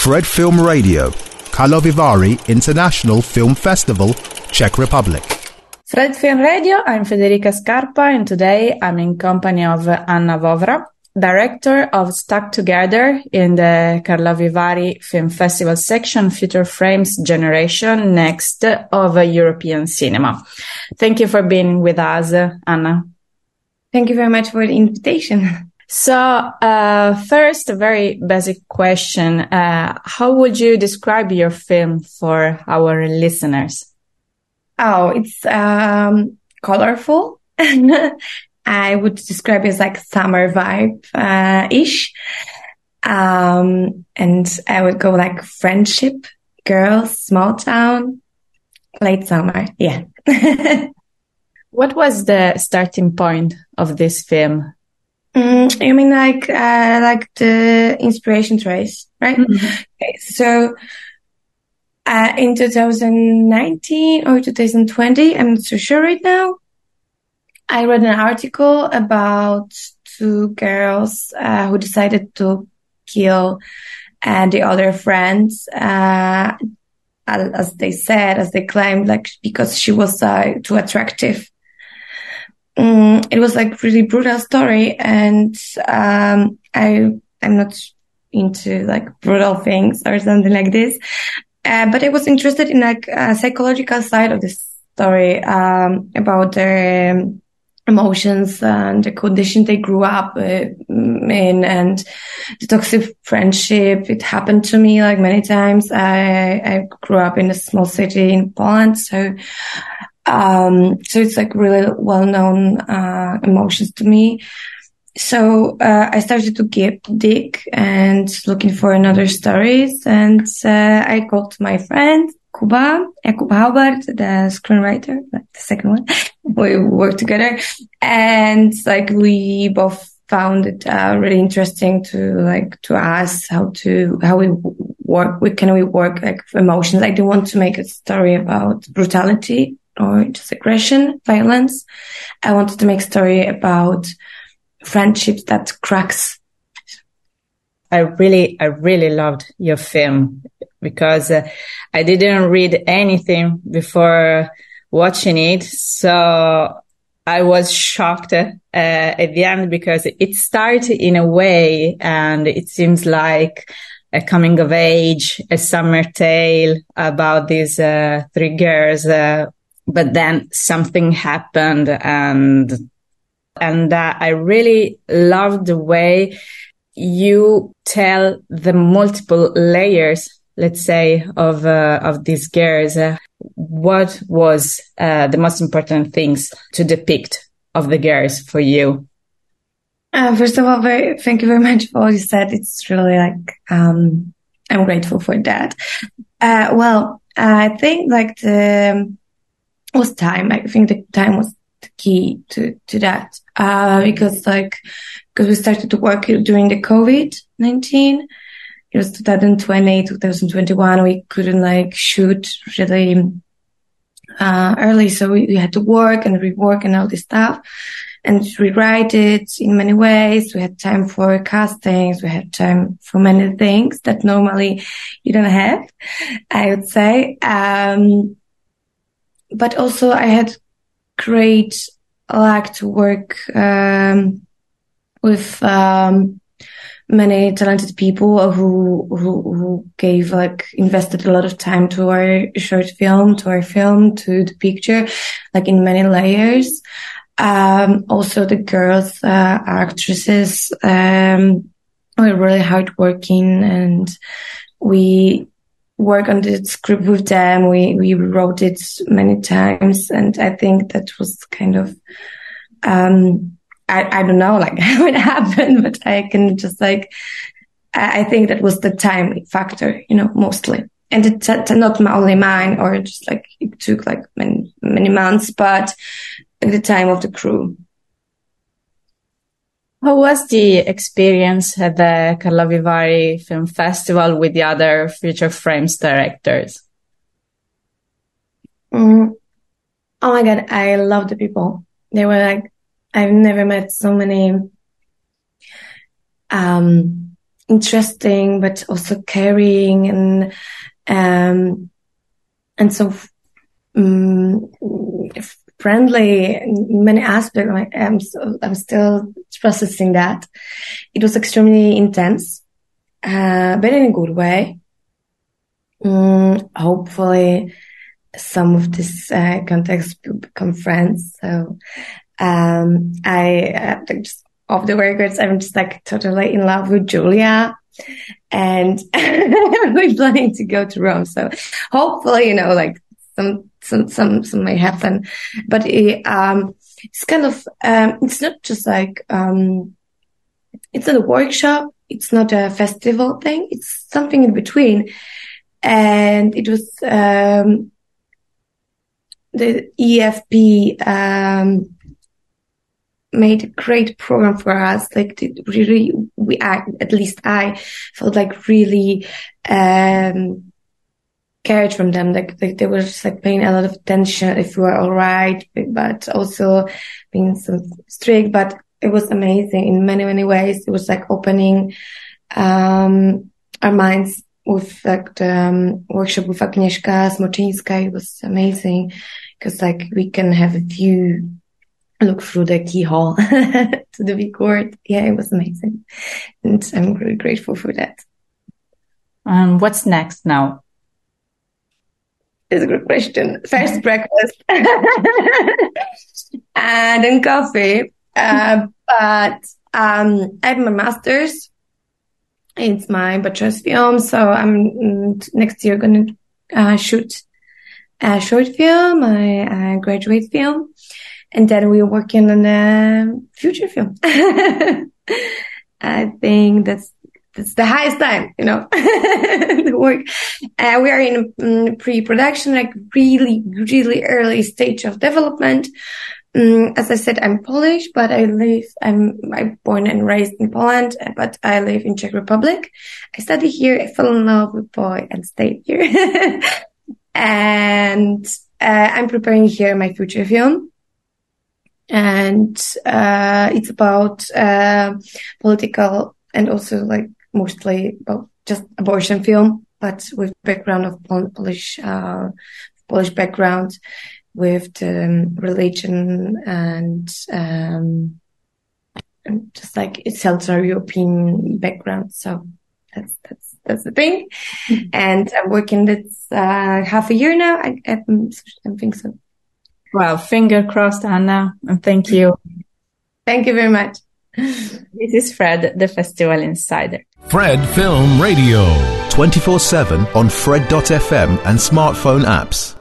Fred Film Radio, Karlovy Vary International Film Festival, Czech Republic. Fred Film Radio, I'm Federica Scarpa, and today I'm in company of Anna Vovra, director of Stuck Together in the Karlovy Vary Film Festival section, Future Frames Generation Next of European Cinema. Thank you for being with us, Anna. Thank you very much for the invitation. So, first, a very basic question. How would you describe your film for our listeners? Oh, it's colorful. I would describe it as like summer vibe-ish. And I would go like friendship, girls, small town, late summer. Yeah. What was the starting point of this film? You mean like the inspiration trace, right? Mm-hmm. Okay, so in 2019 or 2020, I'm not so sure right now, I read an article about two girls who decided to kill the other friends, as they claimed, like because she was too attractive. It was like really brutal story, and I'm not into like brutal things or something like this, but I was interested in like a psychological side of this story, about their emotions and the condition they grew up in, and the toxic friendship. It happened to me like many times. I grew up in a small city in Poland, so it's like really well-known emotions to me. So I started to dig and looking for another stories, and I called my friend Jakub Haubert, the screenwriter, like the second one. We worked together, and like we both found it really interesting to ask how we work. Can we work like emotions? I didn't want to make a story about brutality or just aggression, violence. I wanted to make a story about friendships that cracks. I really loved your film because I didn't read anything before watching it. So I was shocked at the end because it started in a way, and it seems like a coming of age, a summer tale about these three girls. But then something happened, and I really loved the way you tell the multiple layers, let's say, of these girls. What was the most important things to depict of the girls for you? First of all, thank you very much for all you said. It's really like I'm grateful for that. I think like was time. I think the time was the key to that. Because we started to work during the COVID-19. It was 2020, 2021. We couldn't like shoot really, early. So we had to work and rework and all this stuff and rewrite it in many ways. We had time for castings. We had time for many things that normally you don't have, I would say. But also I had great luck to work with many talented people who invested a lot of time to our short film, to the picture, like in many layers. Also the girls, actresses, were really hardworking, and we work on the script with them. We wrote it many times, and I think that was kind of, I don't know like how it happened, but I can just like, I think that was the time factor, mostly. And it's not only mine, or just like it took like many months, but at the time of the crew. How was the experience at the Karlovy Vary Film Festival with the other Future Frames directors? Oh my God, I love the people. They were like, I've never met so many interesting, but also caring and so friendly in many aspects. I'm still processing that. It was extremely intense, but in a good way. Hopefully some of this contacts will become friends. So I just off the records, I'm just like totally in love with Julia, and we're planning to go to Rome. So hopefully, like some may happen, but it's kind of it's not just like it's not a workshop, it's not a festival thing, it's something in between. And it was the EFP made a great program for us. Like really, at least I felt like really cared from them. Like they were just like paying a lot of attention if we were all right, but also being so strict. But it was amazing in many, many ways. It was like opening our minds with like the workshop with Agnieszka Smoczyńska. It was amazing because like we can have a view, look through the keyhole to the big court. Yeah, it was amazing. And I'm really grateful for that. What's next now? It's a good question. First breakfast and then coffee. But I have my master's. It's my bachelor's film. So I'm next year going to shoot a short film, a graduate film. And then we're working on a feature film. I think that's the highest time, the work. We are in pre-production, like really, really early stage of development. As I said, I'm Polish, but I'm born and raised in Poland, but I live in Czech Republic. I study here. I fell in love with boy and stayed here. And I'm preparing here my feature film. And it's about political and also like mostly about just abortion film, but with background of Polish background, with the religion and just like it's Central European background. So that's the thing. And I'm working this half a year now. I think so. Well, finger crossed, Anna, and thank you. Thank you very much. This is Fred, the Festival Insider. Fred Film Radio. 24/7 on Fred.fm and smartphone apps.